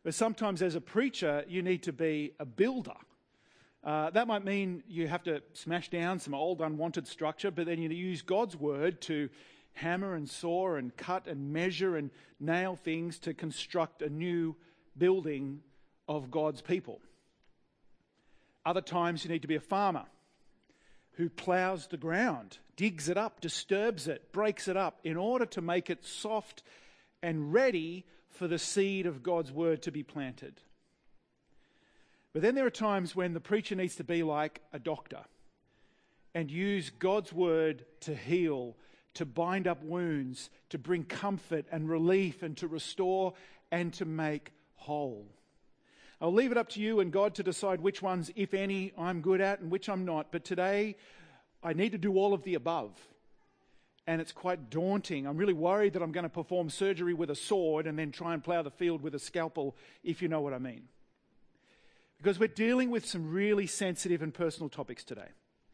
But sometimes as a preacher, you need to be a builder. That might mean you have to smash down some old unwanted structure, but then you use God's word to hammer and saw and cut and measure and nail things to construct a new building of God's people. Other times you need to be a farmer who plows the ground, digs it up, disturbs it, breaks it up in order to make it soft and ready for the seed of God's word to be planted. But then there are times when the preacher needs to be like a doctor and use God's word to heal, to bind up wounds, to bring comfort and relief and to restore and to make whole. I'll leave it up to you and God to decide which ones, if any, I'm good at and which I'm not. But today, I need to do all of the above. And it's quite daunting. I'm really worried that I'm going to perform surgery with a sword and then try and plow the field with a scalpel, if you know what I mean. Because we're dealing with some really sensitive and personal topics today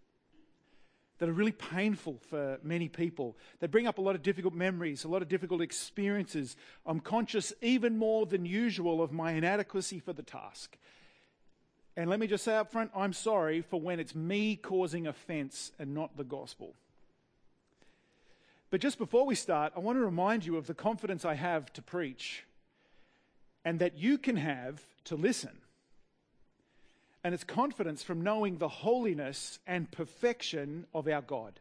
that are really painful for many people. They bring up a lot of difficult memories, a lot of difficult experiences. I'm conscious even more than usual of my inadequacy for the task. And let me just say up front, I'm sorry for when it's me causing offense and not the gospel. But just before we start, I want to remind you of the confidence I have to preach and that you can have to listen. And it's confidence from knowing the holiness and perfection of our God.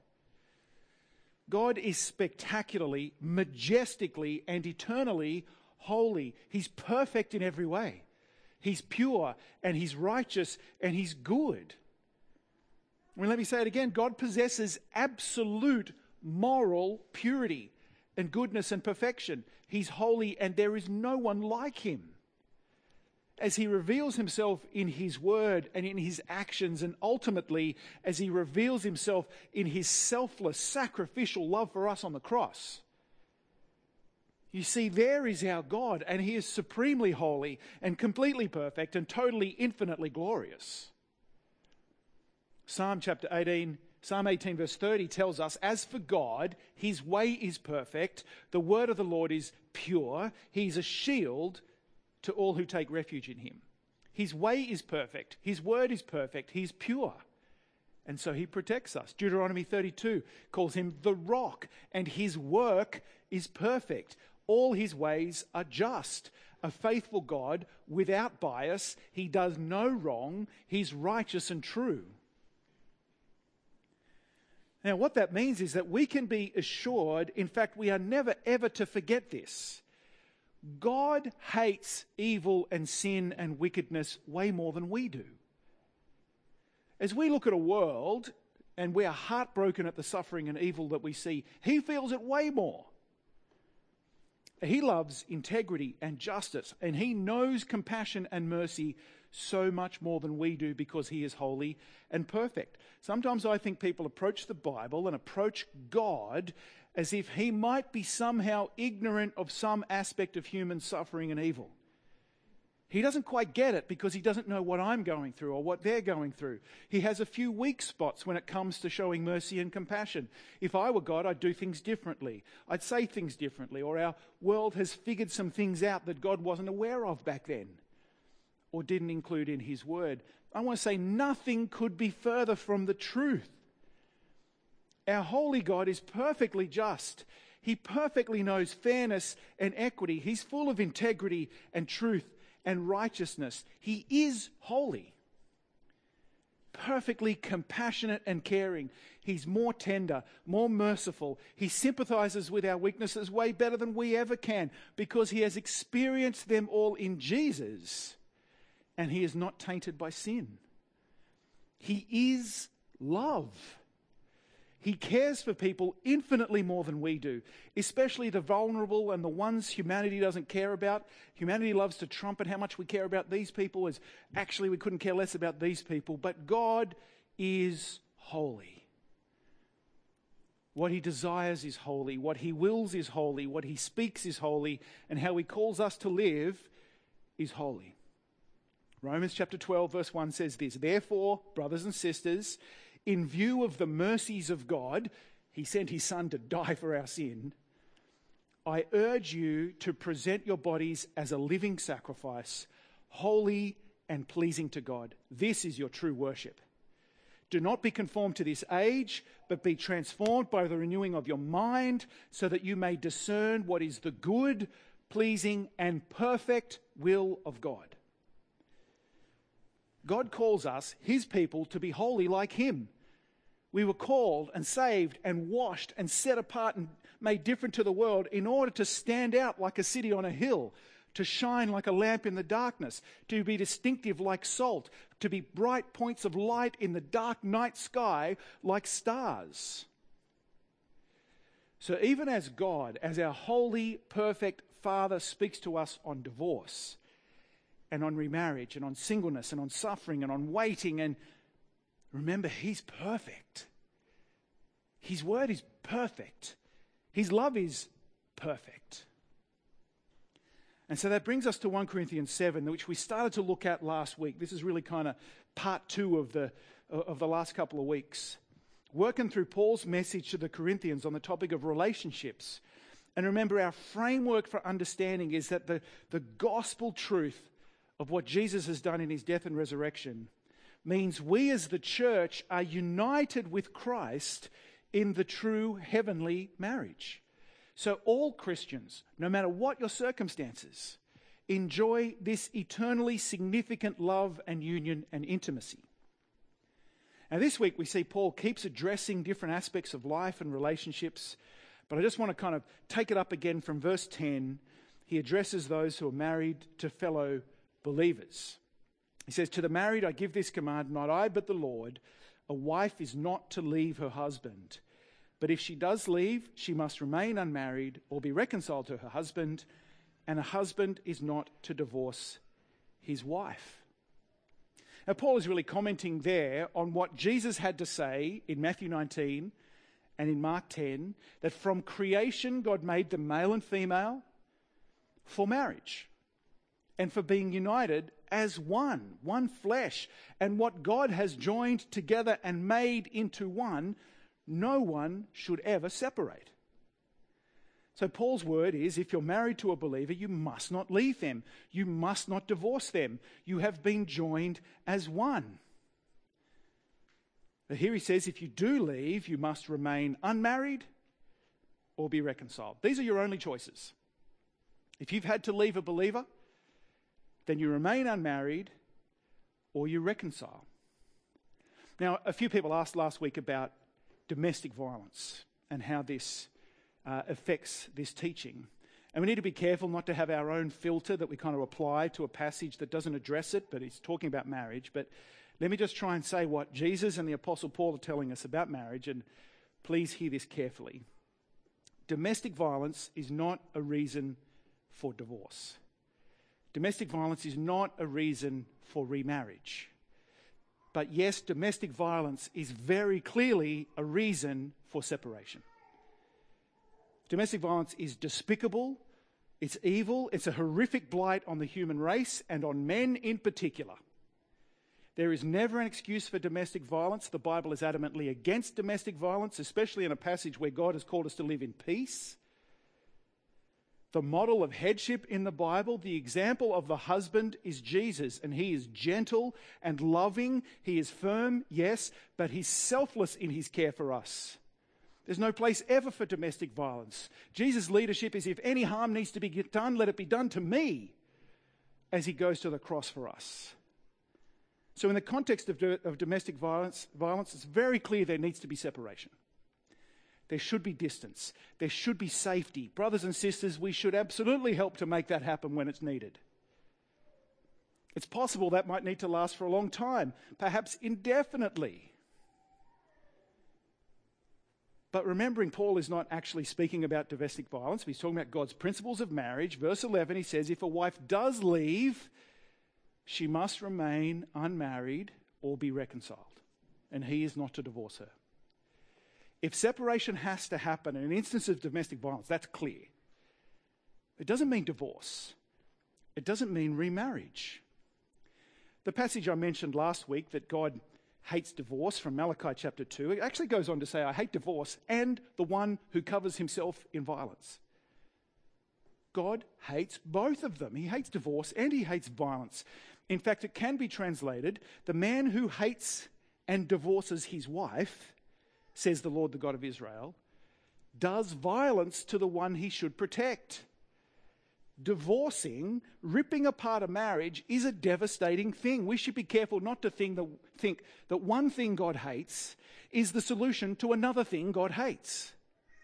God is spectacularly, majestically, and eternally holy. He's perfect in every way. He's pure, and He's righteous, and He's good. I mean, let me say it again. God possesses absolute moral purity and goodness and perfection. He's holy, and there is no one like Him. As He reveals Himself in His word and in His actions, and ultimately as He reveals Himself in His selfless, sacrificial love for us on the cross. You see, there is our God, and He is supremely holy and completely perfect and totally, infinitely glorious. Psalm 18 verse 30 tells us, as for God, His way is perfect, the word of the Lord is pure, He's a shield to all who take refuge in Him. His way is perfect. His word is perfect. He's pure. And so He protects us. Deuteronomy 32 calls Him the rock, and His work is perfect. All His ways are just. A faithful God without bias. He does no wrong. He's righteous and true. Now, what that means is that we can be assured, in fact, we are never ever to forget this. God hates evil and sin and wickedness way more than we do. As we look at a world and we are heartbroken at the suffering and evil that we see, He feels it way more. He loves integrity and justice, and He knows compassion and mercy so much more than we do because He is holy and perfect. Sometimes I think people approach the Bible and approach God as if He might be somehow ignorant of some aspect of human suffering and evil. He doesn't quite get it because He doesn't know what I'm going through or what they're going through. He has a few weak spots when it comes to showing mercy and compassion. If I were God, I'd do things differently. I'd say things differently, or our world has figured some things out that God wasn't aware of back then or didn't include in His word. I want to say nothing could be further from the truth. Our holy God is perfectly just. He perfectly knows fairness and equity. He's full of integrity and truth and righteousness. He is holy. Perfectly compassionate and caring. He's more tender, more merciful. He sympathizes with our weaknesses way better than we ever can because He has experienced them all in Jesus, and He is not tainted by sin. He is love. He cares for people infinitely more than we do, especially the vulnerable and the ones humanity doesn't care about. Humanity loves to trumpet how much we care about these people, as actually we couldn't care less about these people. But God is holy. What He desires is holy. What He wills is holy. What He speaks is holy. And how He calls us to live is holy. Romans chapter 12 verse 1 says this, "Therefore, brothers and sisters, in view of the mercies of God," He sent His Son to die for our sin, I urge you to present your bodies as a living sacrifice, holy and pleasing to God. This is your true worship. Do not be conformed to this age, but be transformed by the renewing of your mind, so that you may discern what is the good, pleasing, and perfect will of God. God calls us, his people, to be holy like him. We were called and saved and washed and set apart and made different to the world in order to stand out like a city on a hill, to shine like a lamp in the darkness, to be distinctive like salt, to be bright points of light in the dark night sky like stars. So even as God, as our holy, perfect Father, speaks to us on divorce and on remarriage and on singleness and on suffering and on waiting, and remember, he's perfect. His word is perfect. His love is perfect. And so that brings us to 1 Corinthians 7, which we started to look at last week. This is really kind of part 2 of the last couple of weeks. Working through Paul's message to the Corinthians on the topic of relationships. And remember, our framework for understanding is that the gospel truth of what Jesus has done in his death and resurrection means we as the church are united with Christ in the true heavenly marriage. So all Christians, no matter what your circumstances, enjoy this eternally significant love and union and intimacy. Now this week we see Paul keeps addressing different aspects of life and relationships, but I just want to kind of take it up again from verse 10. He addresses those who are married to fellow believers. He says, "To the married I give this command, not I but the Lord, a wife is not to leave her husband. But if she does leave, she must remain unmarried or be reconciled to her husband, and a husband is not to divorce his wife." Now, Paul is really commenting there on what Jesus had to say in Matthew 19 and in Mark 10, that from creation God made them male and female for marriage and for being united as one flesh. And what God has joined together and made into one, no one should ever separate. So Paul's word is, if you're married to a believer, you must not leave them. You must not divorce them. You have been joined as one. But here he says, if you do leave, you must remain unmarried or be reconciled. These are your only choices. If you've had to leave a believer, then you remain unmarried or you reconcile. Now, a few people asked last week about domestic violence and how this affects this teaching. And we need to be careful not to have our own filter that we kind of apply to a passage that doesn't address it, but it's talking about marriage. But let me just try and say what Jesus and the Apostle Paul are telling us about marriage, and please hear this carefully. Domestic violence is not a reason for divorce. Domestic violence is not a reason for remarriage. But yes, domestic violence is very clearly a reason for separation. Domestic violence is despicable, it's evil, it's a horrific blight on the human race and on men in particular. There is never an excuse for domestic violence. The Bible is adamantly against domestic violence, especially in a passage where God has called us to live in peace. The model of headship in the Bible, the example of the husband is Jesus, and he is gentle and loving. He is firm, yes, but he's selfless in his care for us. There's no place ever for domestic violence. Jesus' leadership is, if any harm needs to be done, let it be done to me, as he goes to the cross for us. So in the context of domestic violence, it's very clear there needs to be separation. There should be distance. There should be safety. Brothers and sisters, we should absolutely help to make that happen when it's needed. It's possible that might need to last for a long time, perhaps indefinitely. But remembering, Paul is not actually speaking about domestic violence. He's talking about God's principles of marriage. Verse 11, he says, if a wife does leave, she must remain unmarried or be reconciled, and he is not to divorce her. If separation has to happen in an instance of domestic violence, that's clear. It doesn't mean divorce. It doesn't mean remarriage. The passage I mentioned last week that God hates divorce from Malachi chapter 2, it actually goes on to say, I hate divorce and the one who covers himself in violence. God hates both of them. He hates divorce and he hates violence. In fact, it can be translated, the man who hates and divorces his wife, says the Lord, the God of Israel, does violence to the one he should protect. Divorcing, ripping apart a marriage, is a devastating thing. We should be careful not to think that one thing God hates is the solution to another thing God hates.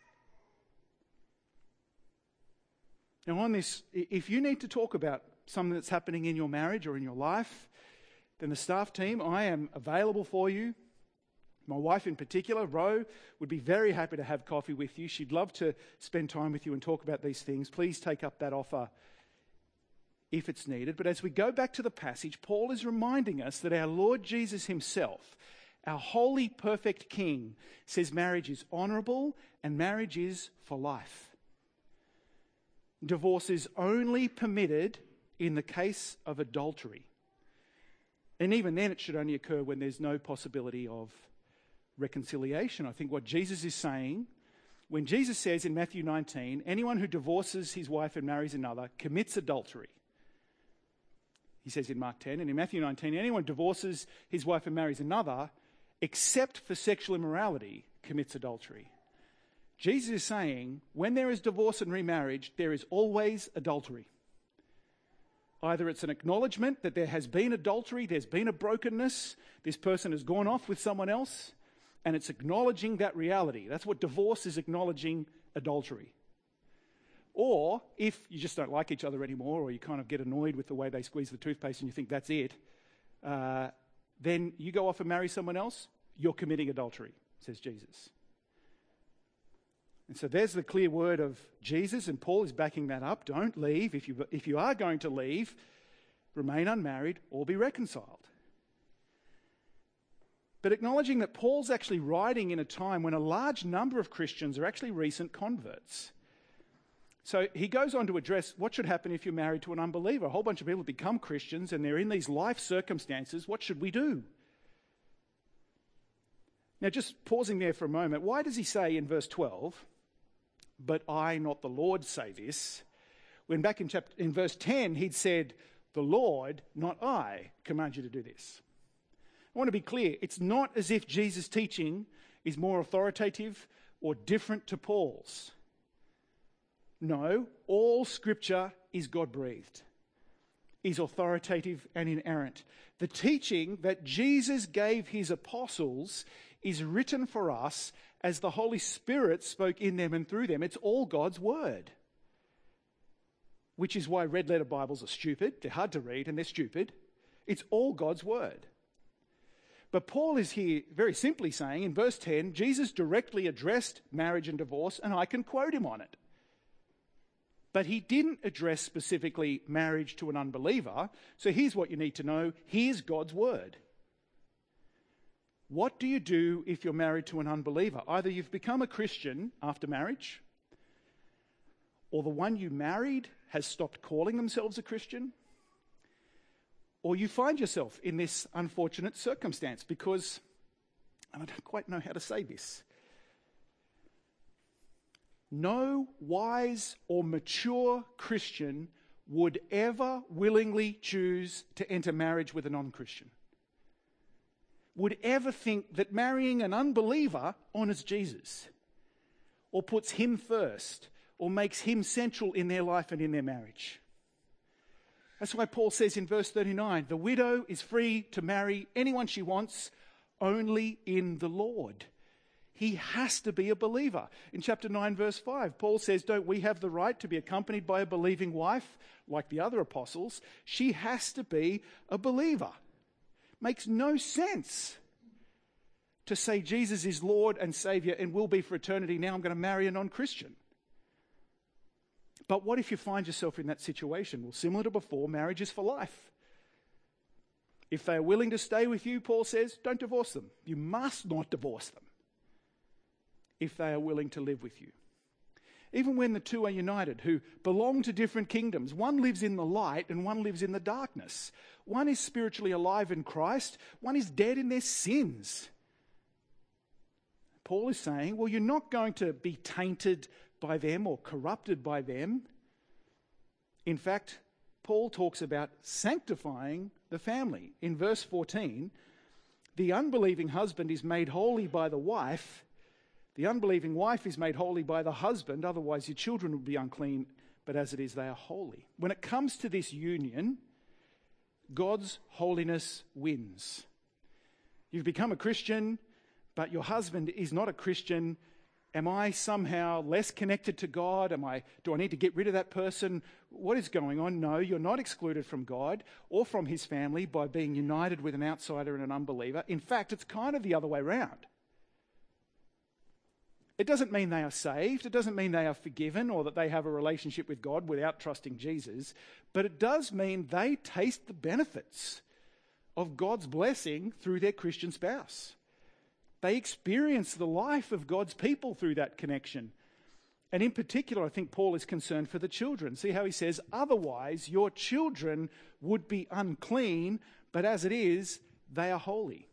Now on this, if you need to talk about something that's happening in your marriage or in your life, then the staff team, I am available for you. My wife in particular, Ro, would be very happy to have coffee with you. She'd love to spend time with you and talk about these things. Please take up that offer if it's needed. But as we go back to the passage, Paul is reminding us that our Lord Jesus himself, our holy, perfect King, says marriage is honourable and marriage is for life. Divorce is only permitted in the case of adultery. And even then it should only occur when there's no possibility of reconciliation. I think what Jesus is saying, when Jesus says in Matthew 19, anyone who divorces his wife and marries another commits adultery. He says in Mark 10, and in Matthew 19, anyone who divorces his wife and marries another, except for sexual immorality, commits adultery. Jesus is saying, when there is divorce and remarriage, there is always adultery. Either it's an acknowledgement that there has been adultery, there's been a brokenness, this person has gone off with someone else, and it's acknowledging that reality. That's what divorce is, acknowledging adultery. Or if you just don't like each other anymore, or you kind of get annoyed with the way they squeeze the toothpaste and you think that's it, then you go off and marry someone else, you're committing adultery, says Jesus. And so there's the clear word of Jesus, and Paul is backing that up. Don't leave. If you are going to leave, remain unmarried or be reconciled. But acknowledging that Paul's actually writing in a time when a large number of Christians are actually recent converts. So he goes on to address what should happen if you're married to an unbeliever. A whole bunch of people become Christians and they're in these life circumstances. What should we do? Now, just pausing there for a moment, why does he say in verse 12, but I, not the Lord, say this, when back in verse 10 he'd said, the Lord, not I, command you to do this? I want to be clear, it's not as if Jesus' teaching is more authoritative or different to Paul's. No, all Scripture is God-breathed, is authoritative and inerrant. The teaching that Jesus gave his apostles is written for us as the Holy Spirit spoke in them and through them. It's all God's word. Which is why red letter Bibles are stupid. They're hard to read and they're stupid. It's all God's word. But Paul is here very simply saying in verse 10, Jesus directly addressed marriage and divorce, and I can quote him on it. But he didn't address specifically marriage to an unbeliever. So here's what you need to know. Here's God's word. What do you do if you're married to an unbeliever? Either you've become a Christian after marriage, or the one you married has stopped calling themselves a Christian, or you find yourself in this unfortunate circumstance because, and I don't quite know how to say this, no wise or mature Christian would ever willingly choose to enter marriage with a non-Christian. Would ever think that marrying an unbeliever honours Jesus or puts him first or makes him central in their life and in their marriage. That's why Paul says in verse 39, the widow is free to marry anyone she wants, only in the Lord. He has to be a believer. In chapter 9, verse 5, Paul says, don't we have the right to be accompanied by a believing wife like the other apostles? She has to be a believer. Makes no sense to say Jesus is Lord and Saviour and will be for eternity. Now I'm going to marry a non-Christian. But what if you find yourself in that situation? Well, similar to before, marriage is for life. If they are willing to stay with you, Paul says, don't divorce them. You must not divorce them if they are willing to live with you. Even when the two are united, who belong to different kingdoms, one lives in the light and one lives in the darkness. One is spiritually alive in Christ, one is dead in their sins. Paul is saying, well, you're not going to be tainted by them or corrupted by them. In fact, Paul talks about sanctifying the family. In verse 14, the unbelieving husband is made holy by the wife. The unbelieving wife is made holy by the husband, otherwise your children would be unclean, but as it is, they are holy. When it comes to this union, God's holiness wins. You've become a Christian, but your husband is not a Christian. Am I somehow less connected to God? Do I need to get rid of that person? What is going on? No, you're not excluded from God or from his family by being united with an outsider and an unbeliever. In fact, it's kind of the other way around. It doesn't mean they are saved. It doesn't mean they are forgiven or that they have a relationship with God without trusting Jesus. But it does mean they taste the benefits of God's blessing through their Christian spouse. They experience the life of God's people through that connection. And in particular, I think Paul is concerned for the children. See how he says, otherwise your children would be unclean, but as it is, they are holy.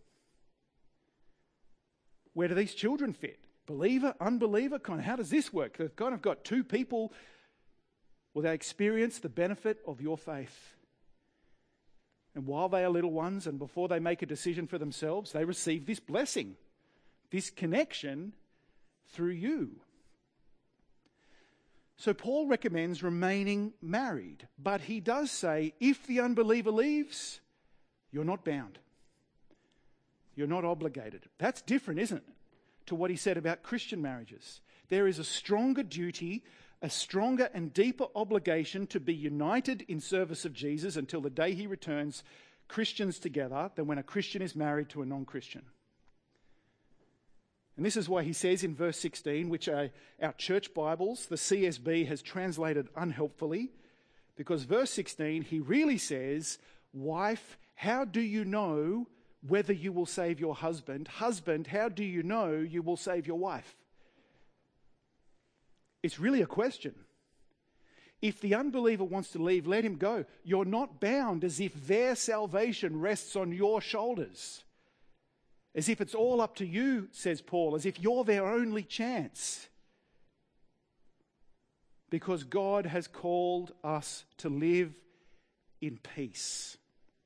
Where do these children fit? Believer, unbeliever? How does this work? They've kind of got two people. Will they experience the benefit of your faith? And while they are little ones and before they make a decision for themselves, they receive this blessing, this connection through you. So Paul recommends remaining married, but he does say if the unbeliever leaves, you're not bound. You're not obligated. That's different, isn't it, to what he said about Christian marriages. There is a stronger duty, a stronger and deeper obligation to be united in service of Jesus until the day he returns, Christians together, than when a Christian is married to a non-Christian. And this is why he says in verse 16, which our church Bibles, the CSB, has translated unhelpfully, because verse 16, he really says, wife, how do you know whether you will save your husband? Husband, how do you know you will save your wife? It's really a question. If the unbeliever wants to leave, let him go. You're not bound as if their salvation rests on your shoulders. As if it's all up to you, says Paul, as if you're their only chance. Because God has called us to live in peace.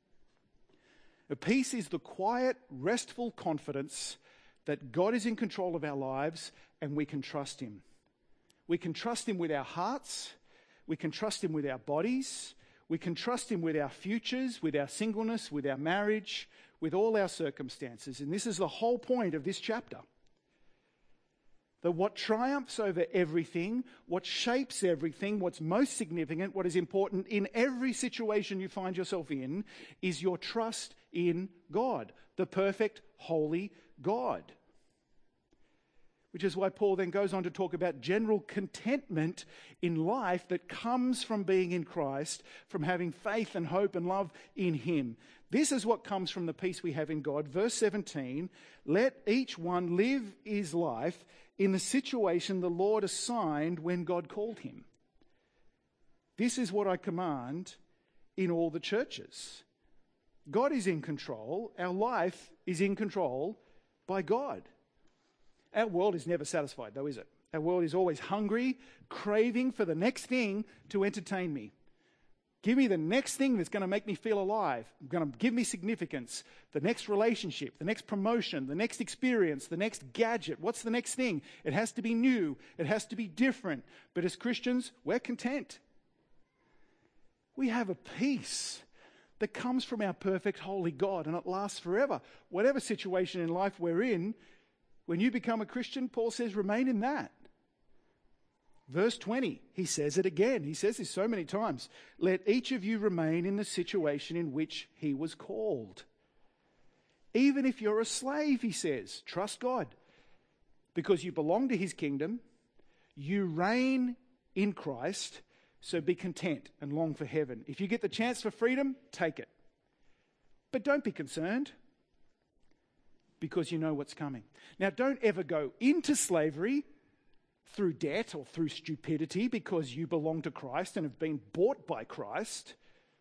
Peace is the quiet, restful confidence that God is in control of our lives and we can trust him. We can trust him with our hearts. We can trust him with our bodies. We can trust him with our futures, with our singleness, with our marriage, with all our circumstances. And this is the whole point of this chapter. That what triumphs over everything, what shapes everything, what's most significant, what is important in every situation you find yourself in, is your trust in God, the perfect, holy God. Which is why Paul then goes on to talk about general contentment in life that comes from being in Christ, from having faith and hope and love in him. This is what comes from the peace we have in God. Verse 17, let each one live his life in the situation the Lord assigned when God called him. This is what I command in all the churches. God is in control. Our life is in control by God. Our world is never satisfied, though, is it? Our world is always hungry, craving for the next thing to entertain me. Give me the next thing that's going to make me feel alive, going to give me significance, the next relationship, the next promotion, the next experience, the next gadget. What's the next thing? It has to be new. It has to be different. But as Christians, we're content. We have a peace that comes from our perfect, holy God, and it lasts forever. Whatever situation in life we're in, when you become a Christian, Paul says, remain in that. Verse 20, he says it again. He says this so many times. Let each of you remain in the situation in which he was called. Even if you're a slave, he says, trust God. Because you belong to his kingdom, you reign in Christ, so be content and long for heaven. If you get the chance for freedom, take it. But don't be concerned, because you know what's coming. Now, don't ever go into slavery through debt or through stupidity because you belong to Christ and have been bought by Christ.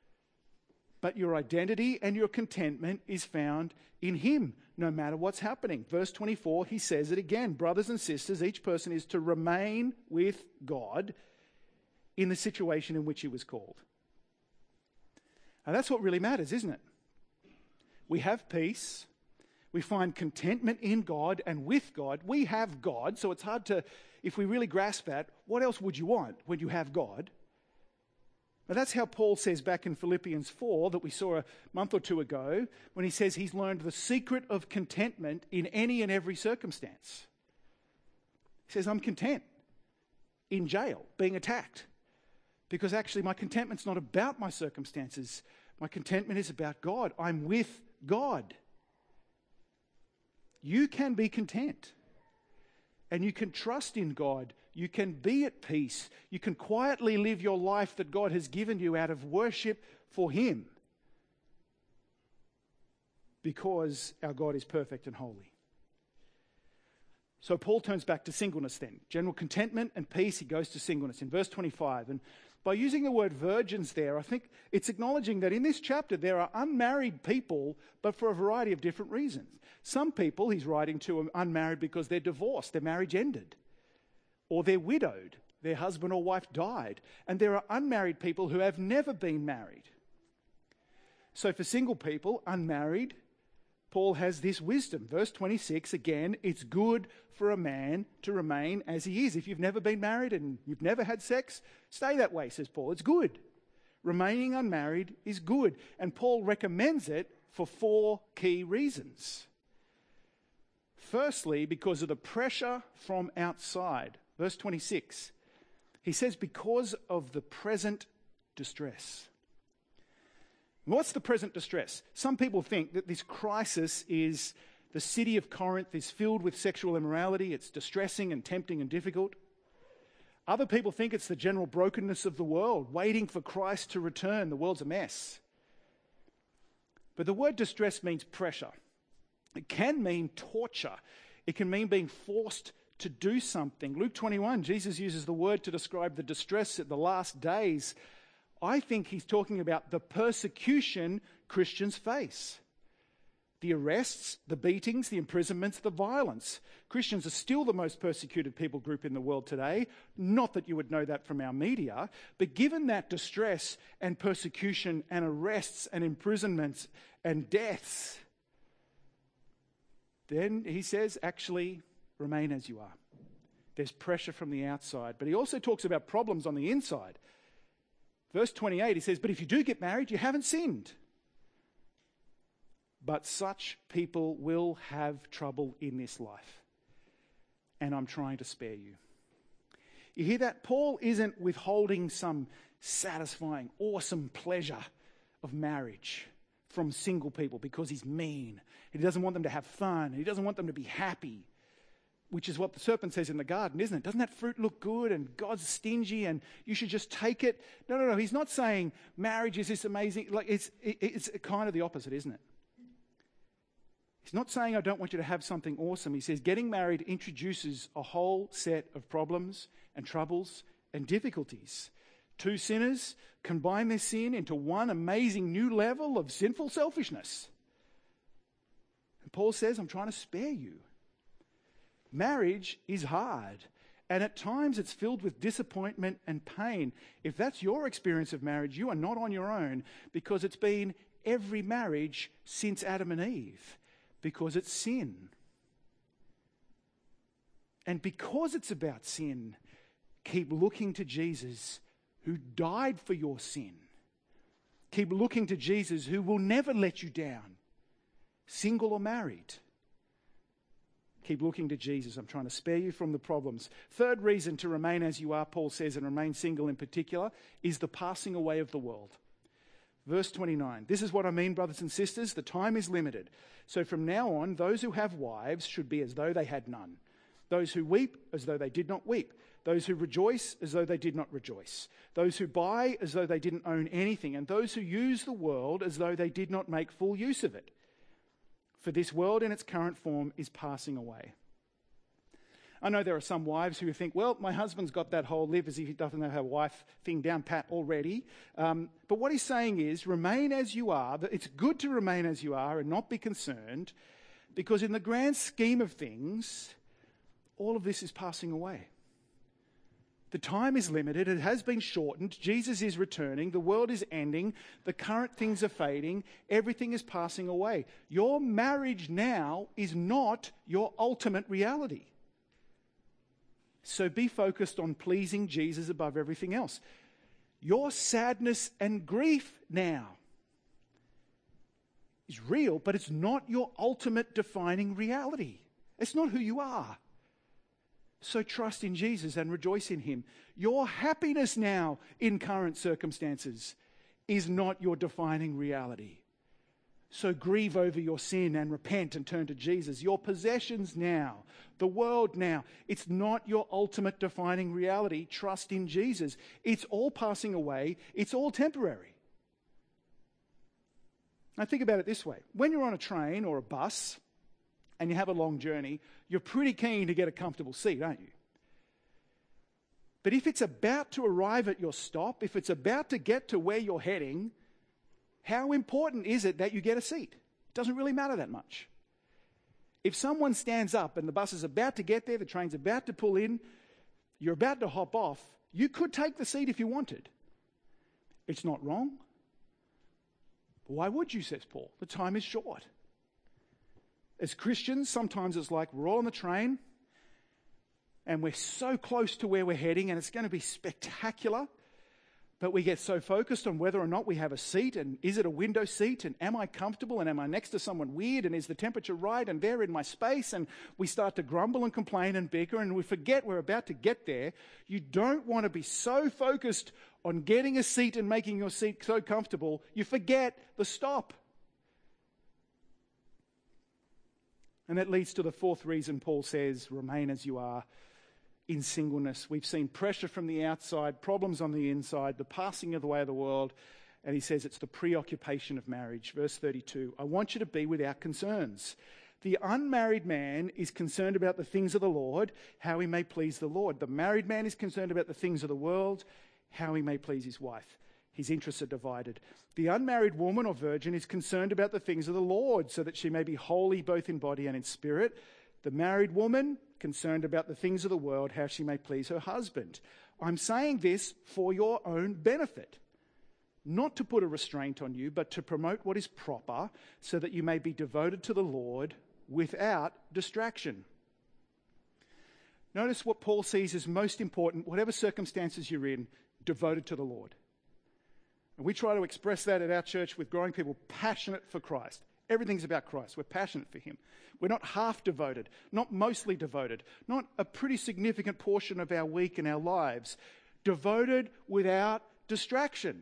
But your identity and your contentment is found in him, no matter what's happening. Verse 24, he says it again. Brothers and sisters, each person is to remain with God in the situation in which he was called. Now that's what really matters, isn't it? We have peace. We find contentment in God and with God. We have God, so it's hard to, if we really grasp that, what else would you want when you have God? Now that's how Paul says back in Philippians 4 that we saw a month or two ago, when he says he's learned the secret of contentment in any and every circumstance. He says, I'm content in jail, being attacked, because actually my contentment's not about my circumstances. My contentment is about God. I'm with God. You can be content, and you can trust in God. You can be at peace. You can quietly live your life that God has given you out of worship for Him, because our God is perfect and holy. So Paul turns back to singleness then. General contentment and peace, he goes to singleness in verse 25. And by using the word virgins there, I think it's acknowledging that in this chapter there are unmarried people, but for a variety of different reasons. Some people he's writing to are unmarried because they're divorced, their marriage ended, or they're widowed, their husband or wife died. And there are unmarried people who have never been married. So for single people, unmarried, Paul has this wisdom. Verse 26, again, it's good for a man to remain as he is. If you've never been married and you've never had sex, stay that way, says Paul. It's good. Remaining unmarried is good. And Paul recommends it for 4 key reasons. Firstly, because of the pressure from outside. Verse 26, he says, because of the present distress. What's the present distress? Some people think that this crisis is the city of Corinth is filled with sexual immorality. It's distressing and tempting and difficult. Other people think it's the general brokenness of the world, waiting for Christ to return. The world's a mess. But the word distress means pressure. It can mean torture. It can mean being forced to do something. Luke 21, Jesus uses the word to describe the distress at the last days. I think he's talking about the persecution Christians face. The arrests, the beatings, the imprisonments, the violence. Christians are still the most persecuted people group in the world today. Not that you would know that from our media, but given that distress and persecution and arrests and imprisonments and deaths, then he says, actually, remain as you are. There's pressure from the outside, but he also talks about problems on the inside. Verse 28, he says, but if you do get married, you haven't sinned. But such people will have trouble in this life. And I'm trying to spare you. You hear that? Paul isn't withholding some satisfying, awesome pleasure of marriage from single people because he's mean. He doesn't want them to have fun. He doesn't want them to be happy. Which is what the serpent says in the garden, isn't it? Doesn't that fruit look good and God's stingy and you should just take it? No. He's not saying marriage is this amazing. Like it's kind of the opposite, isn't it? He's not saying I don't want you to have something awesome. He says getting married introduces a whole set of problems and troubles and difficulties. 2 sinners combine their sin into one amazing new level of sinful selfishness. And Paul says, I'm trying to spare you. Marriage is hard, and at times it's filled with disappointment and pain. If that's your experience of marriage, you are not on your own, because it's been every marriage since Adam and Eve, because it's sin. And because it's about sin, keep looking to Jesus who died for your sin. Keep looking to Jesus who will never let you down, single or married. Keep looking to Jesus. I'm trying to spare you from the problems. Third reason to remain as you are, Paul says, and remain single in particular, is the passing away of the world. Verse 29. This is what I mean, brothers and sisters. The time is limited. So from now on, those who have wives should be as though they had none. Those who weep as though they did not weep. Those who rejoice as though they did not rejoice. Those who buy as though they didn't own anything. And those who use the world as though they did not make full use of it. For this world in its current form is passing away. I know there are some wives who think, well, my husband's got that whole live as if he doesn't have a wife thing down pat already. But what he's saying is, remain as you are. It's good to remain as you are and not be concerned, because in the grand scheme of things, all of this is passing away. The time is limited. It has been shortened. Jesus is returning. The world is ending. The current things are fading. Everything is passing away. Your marriage now is not your ultimate reality. So be focused on pleasing Jesus above everything else. Your sadness and grief now is real, but it's not your ultimate defining reality. It's not who you are. So trust in Jesus and rejoice in him. Your happiness now in current circumstances is not your defining reality. So grieve over your sin and repent and turn to Jesus. Your possessions now, the world now, it's not your ultimate defining reality. Trust in Jesus. It's all passing away. It's all temporary. Now think about it this way. When you're on a train or a bus and you have a long journey, you're pretty keen to get a comfortable seat, aren't you? But if it's about to arrive at your stop, if it's about to get to where you're heading, how important is it that you get a seat? It doesn't really matter that much. If someone stands up and the bus is about to get there, the train's about to pull in, you're about to hop off, you could take the seat if you wanted. It's not wrong. Why would you, says Paul? The time is short. As Christians, sometimes it's like we're all on the train and we're so close to where we're heading and it's going to be spectacular, but we get so focused on whether or not we have a seat and is it a window seat and am I comfortable and am I next to someone weird and is the temperature right and they're in my space, and we start to grumble and complain and bicker and we forget we're about to get there. You don't want to be so focused on getting a seat and making your seat so comfortable, you forget the stop. And that leads to the fourth reason Paul says, remain as you are in singleness. We've seen pressure from the outside, problems on the inside, the passing of the way of the world. And he says it's the preoccupation of marriage. Verse 32, I want you to be without concerns. The unmarried man is concerned about the things of the Lord, how he may please the Lord. The married man is concerned about the things of the world, how he may please his wife. His interests are divided. The unmarried woman or virgin is concerned about the things of the Lord, so that she may be holy both in body and in spirit. The married woman, concerned about the things of the world, how she may please her husband. I'm saying this for your own benefit, not to put a restraint on you, but to promote what is proper, so that you may be devoted to the Lord without distraction. Notice what Paul sees as most important, whatever circumstances you're in, devoted to the Lord. And we try to express that at our church with growing people passionate for Christ. Everything's about Christ. We're passionate for him. We're not half devoted, not mostly devoted, not a pretty significant portion of our week and our lives. Devoted without distraction.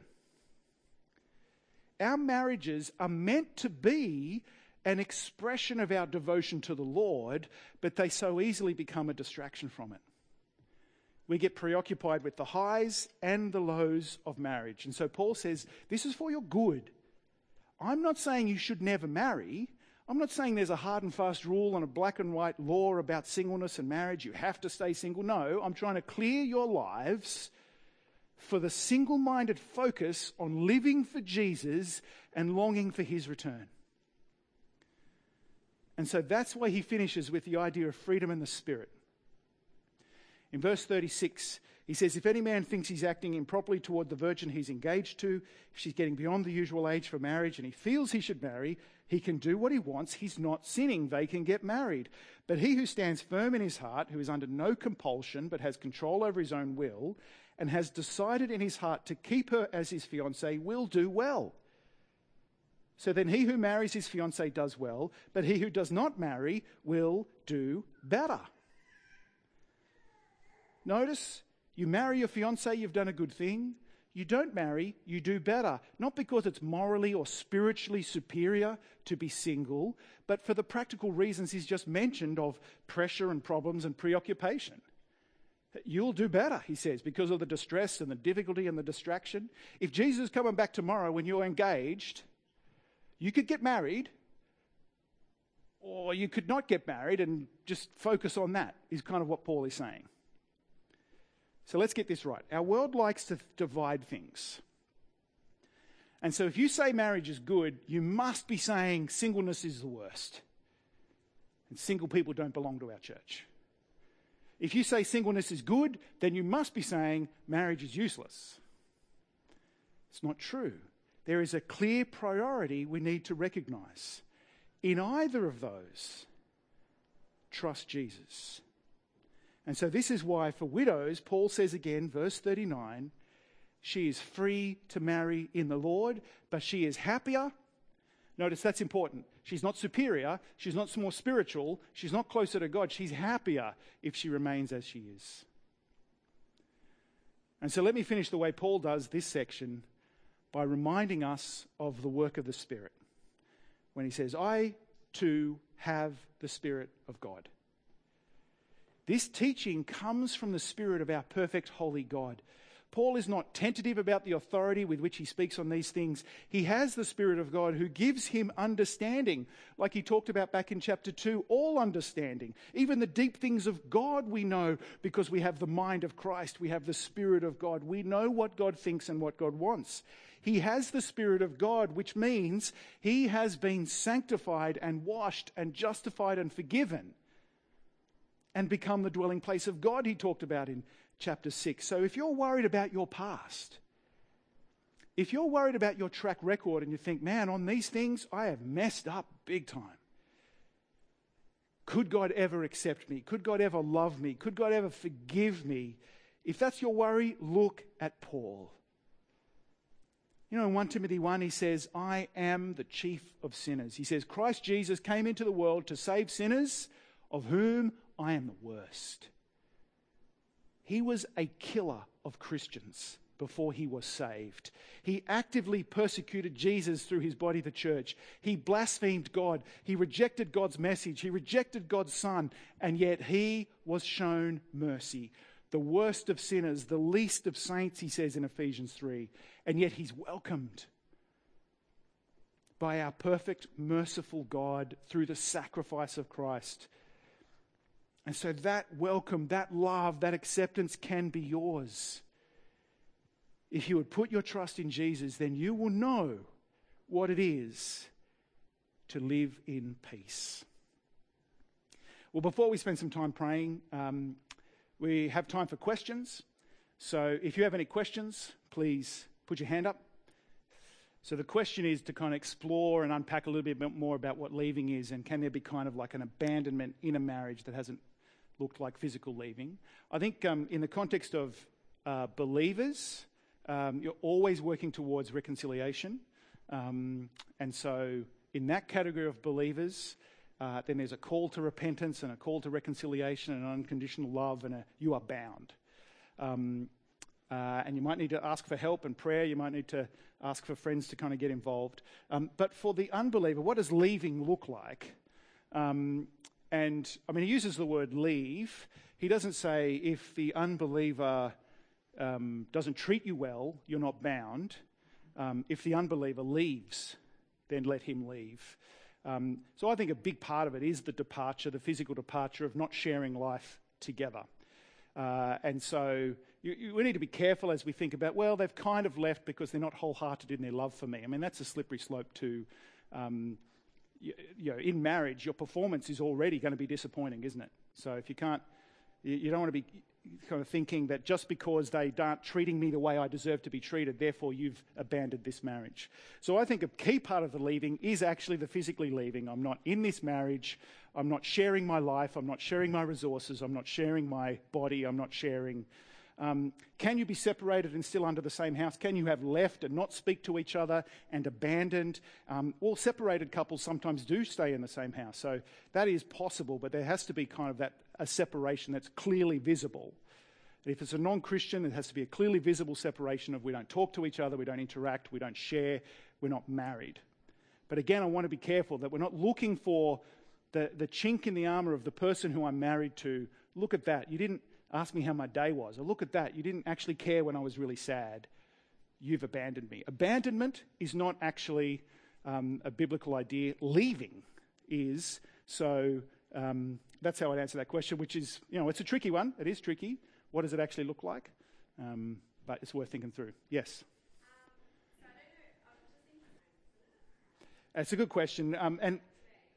Our marriages are meant to be an expression of our devotion to the Lord, but they so easily become a distraction from it. We get preoccupied with the highs and the lows of marriage. And so Paul says, this is for your good. I'm not saying you should never marry. I'm not saying there's a hard and fast rule and a black and white law about singleness and marriage. You have to stay single. No, I'm trying to clear your lives for the single-minded focus on living for Jesus and longing for his return. And so that's why he finishes with the idea of freedom in the Spirit. In verse 36, he says, if any man thinks he's acting improperly toward the virgin he's engaged to, if she's getting beyond the usual age for marriage and he feels he should marry, he can do what he wants. He's not sinning. They can get married. But he who stands firm in his heart, who is under no compulsion but has control over his own will, and has decided in his heart to keep her as his fiancée, will do well. So then he who marries his fiancée does well, but he who does not marry will do better. Notice, you marry your fiancé, you've done a good thing. You don't marry, you do better. Not because it's morally or spiritually superior to be single, but for the practical reasons he's just mentioned of pressure and problems and preoccupation. You'll do better, he says, because of the distress and the difficulty and the distraction. If Jesus is coming back tomorrow when you're engaged, you could get married, or you could not get married and just focus on that, is kind of what Paul is saying. So let's get this right. Our world likes to divide things. And so if you say marriage is good, you must be saying singleness is the worst. And single people don't belong to our church. If you say singleness is good, then you must be saying marriage is useless. It's not true. There is a clear priority we need to recognize. In either of those, trust Jesus. And so this is why for widows, Paul says again, verse 39, she is free to marry in the Lord, but she is happier. Notice that's important. She's not superior. She's not more spiritual. She's not closer to God. She's happier if she remains as she is. And so let me finish the way Paul does this section by reminding us of the work of the Spirit. When he says, I too have the Spirit of God. This teaching comes from the Spirit of our perfect holy God. Paul is not tentative about the authority with which he speaks on these things. He has the Spirit of God who gives him understanding, like he talked about back in chapter 2, all understanding. Even the deep things of God we know because we have the mind of Christ. We have the Spirit of God. We know what God thinks and what God wants. He has the Spirit of God, which means he has been sanctified and washed and justified and forgiven and become the dwelling place of God he talked about in chapter 6. So if you're worried about your past, if you're worried about your track record and you think, man, on these things, I have messed up big time. Could God ever accept me? Could God ever love me? Could God ever forgive me? If that's your worry, look at Paul. You know, in 1 Timothy 1, he says, I am the chief of sinners. He says, Christ Jesus came into the world to save sinners, of whom I am the worst. He was a killer of Christians before he was saved. He actively persecuted Jesus through his body, the church. He blasphemed God. He rejected God's message. He rejected God's Son. And yet he was shown mercy. The worst of sinners, the least of saints, he says in Ephesians 3. And yet he's welcomed by our perfect, merciful God through the sacrifice of Christ. And so that welcome, that love, that acceptance can be yours. If you would put your trust in Jesus, then you will know what it is to live in peace. Well, before we spend some time praying, we have time for questions. So if you have any questions, please put your hand up. So the question is to kind of explore and unpack a little bit more about what leaving is, and can there be kind of like an abandonment in a marriage that hasn't looked like physical leaving. I think in the context of believers, you're always working towards reconciliation. And so in that category of believers, then there's a call to repentance and a call to reconciliation and unconditional love, and you are bound. And you might need to ask for help and prayer. You might need to ask for friends to kind of get involved. But for the unbeliever, what does leaving look like? And, I mean, he uses the word leave. He doesn't say if the unbeliever doesn't treat you well, you're not bound. If the unbeliever leaves, then let him leave. So I think a big part of it is the departure, the physical departure of not sharing life together. And so we need to be careful as we think about, well, they've kind of left because they're not wholehearted in their love for me. I mean, that's a slippery slope to... in marriage, your performance is already going to be disappointing, isn't it? So if you can't, you don't want to be kind of thinking that just because they aren't treating me the way I deserve to be treated, therefore you've abandoned this marriage. So I think a key part of the leaving is actually the physically leaving. I'm not in this marriage. I'm not sharing my life. I'm not sharing my resources. I'm not sharing my body. I'm not sharing... can you be separated and still under the same house? Can you have left and not speak to each other and abandoned? All separated couples sometimes do stay in the same house. So that is possible, but there has to be kind of a separation that's clearly visible. And if it's a non-Christian, it has to be a clearly visible separation of we don't talk to each other, we don't interact, we don't share, we're not married. But again, I want to be careful that we're not looking for the chink in the armor of the person who I'm married to. Look at that. You didn't ask me how my day was. Or look at that. You didn't actually care when I was really sad. You've abandoned me. Abandonment is not actually a biblical idea. Leaving is. So that's how I'd answer that question, which is, it's a tricky one. It is tricky. What does it actually look like? But it's worth thinking through. Yes? It's a good question. And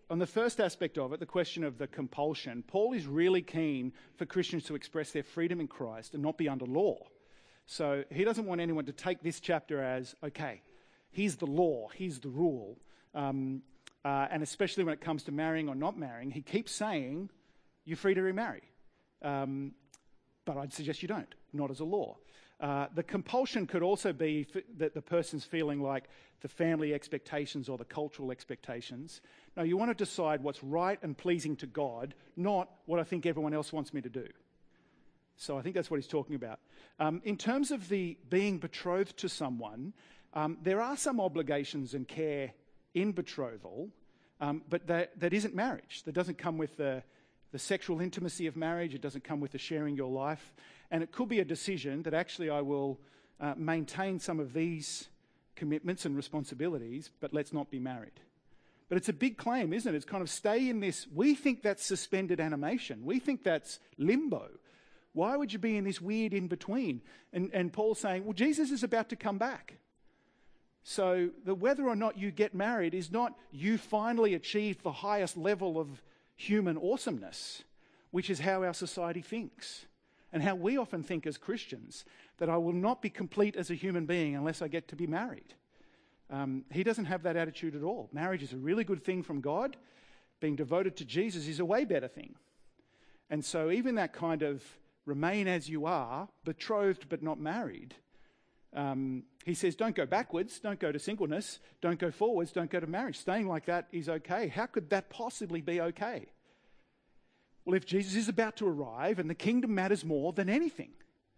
on the first aspect of it, the question of the compulsion, Paul is really keen for Christians to express their freedom in Christ and not be under law. So he doesn't want anyone to take this chapter as, okay, here's the law, here's the rule. And especially when it comes to marrying or not marrying, he keeps saying, you're free to remarry. But I'd suggest you don't, not as a law. The compulsion could also be that the person's feeling like the family expectations or the cultural expectations. No, you want to decide what's right and pleasing to God, not what I think everyone else wants me to do. So I think that's what he's talking about. In terms of the being betrothed to someone, there are some obligations and care in betrothal, but that isn't marriage. That doesn't come with the sexual intimacy of marriage. It doesn't come with the sharing your life. And it could be a decision that actually I will maintain some of these commitments and responsibilities, but let's not be married. But it's a big claim, isn't it? It's kind of stay in this. We think that's suspended animation. We think that's limbo. Why would you be in this weird in-between? And Paul's saying, well, Jesus is about to come back. So the whether or not you get married is not you finally achieved the highest level of human awesomeness, which is how our society thinks and how we often think as Christians, that I will not be complete as a human being unless I get to be married. He doesn't have that attitude at all. Marriage is a really good thing from God. Being devoted to Jesus is a way better thing. And so even that kind of remain as you are, betrothed but not married, he says, don't go backwards, don't go to singleness, don't go forwards, don't go to marriage. Staying like that is okay. How could that possibly be okay? Well, if Jesus is about to arrive and the kingdom matters more than anything.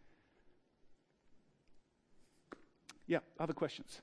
Yeah, other questions?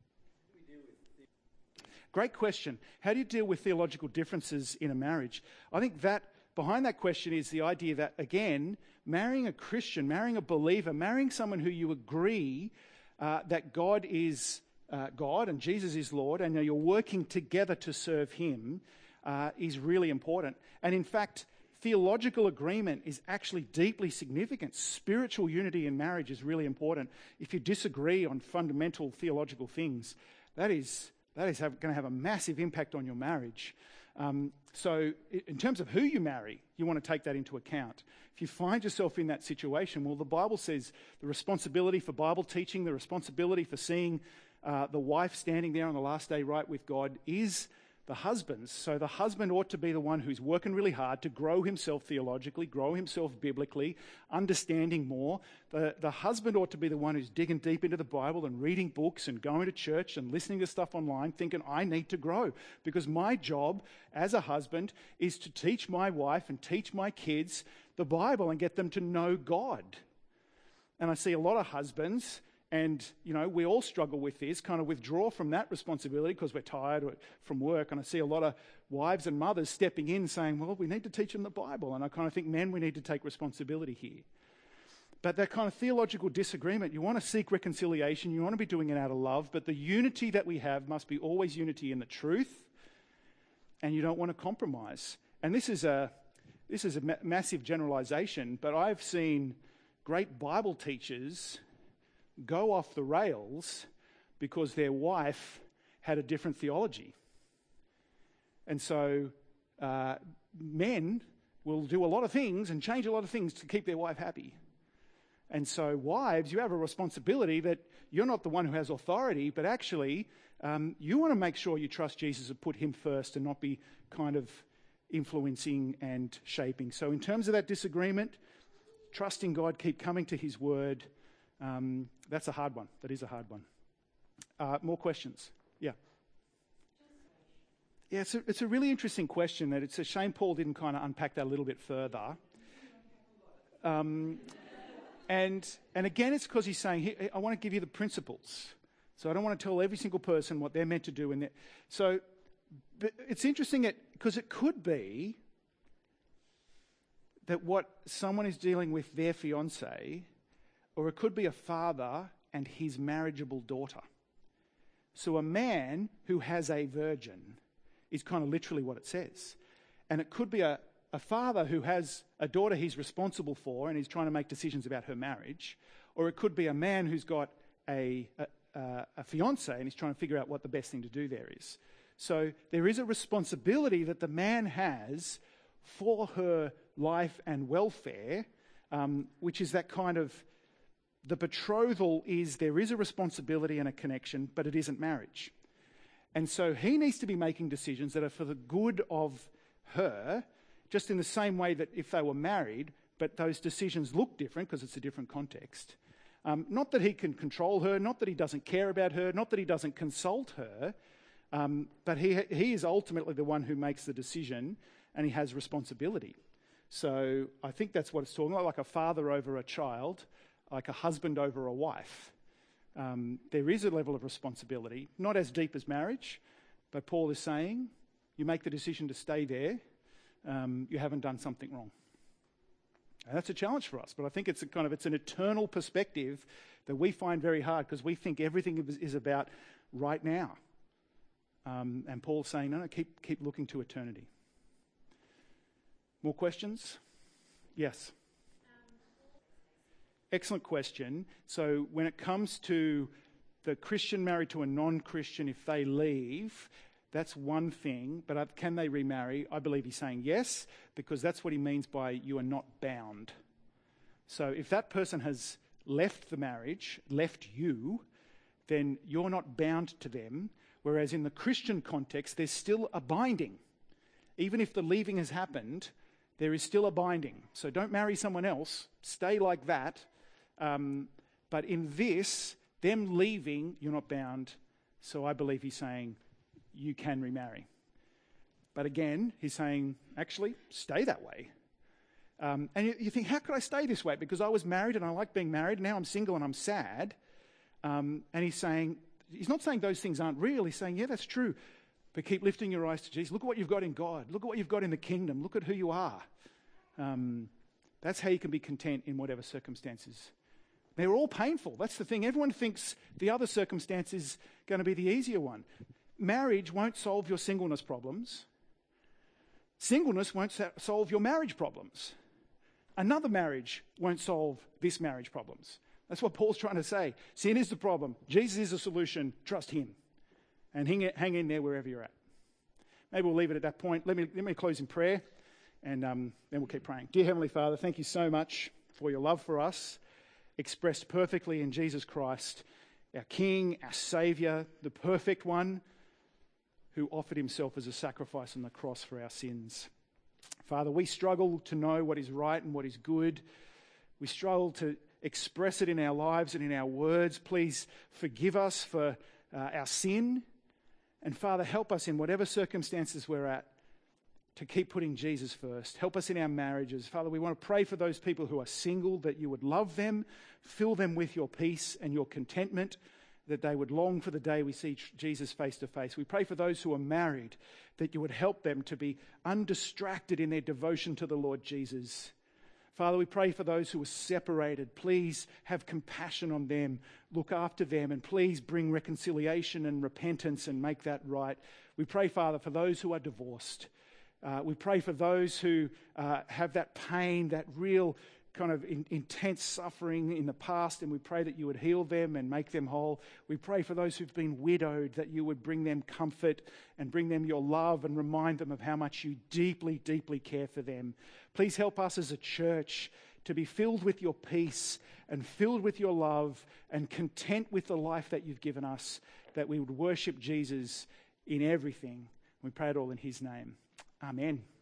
Great question. How do you deal with theological differences in a marriage? I think that behind that question is the idea that, again, marrying a Christian, marrying a believer, marrying someone who you agree that God is God and Jesus is Lord, and you're working together to serve him, is really important. And in fact, theological agreement is actually deeply significant. Spiritual unity in marriage is really important. If you disagree on fundamental theological things, that is going to have a massive impact on your marriage. So in terms of who you marry, you want to take that into account. If you find yourself in that situation, well, the Bible says the responsibility for Bible teaching, the responsibility for seeing the wife standing there on the last day right with God is the husband's. So the husband ought to be the one who's working really hard to grow himself theologically, grow himself biblically, understanding more. The husband ought to be the one who's digging deep into the Bible and reading books and going to church and listening to stuff online, thinking, I need to grow. Because my job as a husband is to teach my wife and teach my kids the Bible and get them to know God. And I see a lot of husbands, and, you know, we all struggle with this, kind of withdraw from that responsibility because we're tired from work. And I see a lot of wives and mothers stepping in saying, well, we need to teach them the Bible. And I kind of think, men, we need to take responsibility here. But that kind of theological disagreement, you want to seek reconciliation, you want to be doing it out of love, but the unity that we have must be always unity in the truth, and you don't want to compromise. And this is a massive generalization, but I've seen great Bible teachers go off the rails because their wife had a different theology. And so men will do a lot of things and change a lot of things to keep their wife happy. And so wives, you have a responsibility that you're not the one who has authority, but actually you want to make sure you trust Jesus and put him first and not be kind of influencing and shaping. So in terms of that disagreement, trusting God, keep coming to his word. That's a hard one. That is a hard one. More questions? Yeah. Yeah, it's a really interesting question. That it's a shame Paul didn't kind of unpack that a little bit further. And again, it's because he's saying, I want to give you the principles. So I don't want to tell every single person what they're meant to do. So it's interesting because it could be that what someone is dealing with their fiancé, or it could be a father and his marriageable daughter. So a man who has a virgin is kind of literally what it says. And it could be a father who has a daughter he's responsible for and he's trying to make decisions about her marriage. Or it could be a man who's got a fiancé and he's trying to figure out what the best thing to do there is. So there is a responsibility that the man has for her life and welfare, which is that kind of, the betrothal is, there is a responsibility and a connection, but it isn't marriage. And so he needs to be making decisions that are for the good of her, just in the same way that if they were married, but those decisions look different because it's a different context. Not that he can control her, not that he doesn't care about her, not that he doesn't consult her, but he is ultimately the one who makes the decision, and he has responsibility. So I think that's what it's talking about, like a father over a child, like a husband over a wife. There is a level of responsibility, not as deep as marriage, but Paul is saying, you make the decision to stay there, you haven't done something wrong. And that's a challenge for us, but I think it's an eternal perspective that we find very hard because we think everything is about right now. And Paul's saying, no, keep looking to eternity. More questions? Yes. Excellent question. So when it comes to the Christian married to a non-Christian, if they leave, that's one thing, but can they remarry? I believe he's saying yes, because that's what he means by you are not bound. So if that person has left the marriage, left you, then you're not bound to them, whereas in the Christian context, there's still a binding. Even if the leaving has happened, there is still a binding. So don't marry someone else, stay like that. But in this, them leaving, you're not bound. So I believe he's saying you can remarry. But again, he's saying, actually, stay that way. And you think, how could I stay this way? Because I was married and I like being married. Now I'm single and I'm sad. And he's not saying those things aren't real. He's saying, yeah, that's true. But keep lifting your eyes to Jesus. Look at what you've got in God. Look at what you've got in the kingdom. Look at who you are. That's how you can be content in whatever circumstances. They're all painful. That's the thing. Everyone thinks the other circumstance is going to be the easier one. Marriage won't solve your singleness problems. Singleness won't solve your marriage problems. Another marriage won't solve this marriage problems. That's what Paul's trying to say. Sin is the problem. Jesus is the solution. Trust him. And hang in there wherever you're at. Maybe we'll leave it at that point. Let me close in prayer, and then we'll keep praying. Dear Heavenly Father, thank you so much for your love for us, expressed perfectly in Jesus Christ, our King, our Saviour, the perfect one who offered himself as a sacrifice on the cross for our sins. Father, we struggle to know what is right and what is good. We struggle to express it in our lives and in our words. Please forgive us for our sin. And Father, help us in whatever circumstances we're at to keep putting Jesus first. Help us in our marriages. Father, we want to pray for those people who are single, that you would love them, fill them with your peace and your contentment, that they would long for the day we see Jesus face to face. We pray for those who are married, that you would help them to be undistracted in their devotion to the Lord Jesus. Father, we pray for those who are separated. Please have compassion on them, look after them, and please bring reconciliation and repentance and make that right. We pray, Father, for those who are divorced. We pray for those who have that pain, that real kind of intense suffering in the past, and we pray that you would heal them and make them whole. We pray for those who've been widowed, that you would bring them comfort and bring them your love and remind them of how much you deeply, deeply care for them. Please help us as a church to be filled with your peace and filled with your love and content with the life that you've given us, that we would worship Jesus in everything. We pray it all in his name. Amen.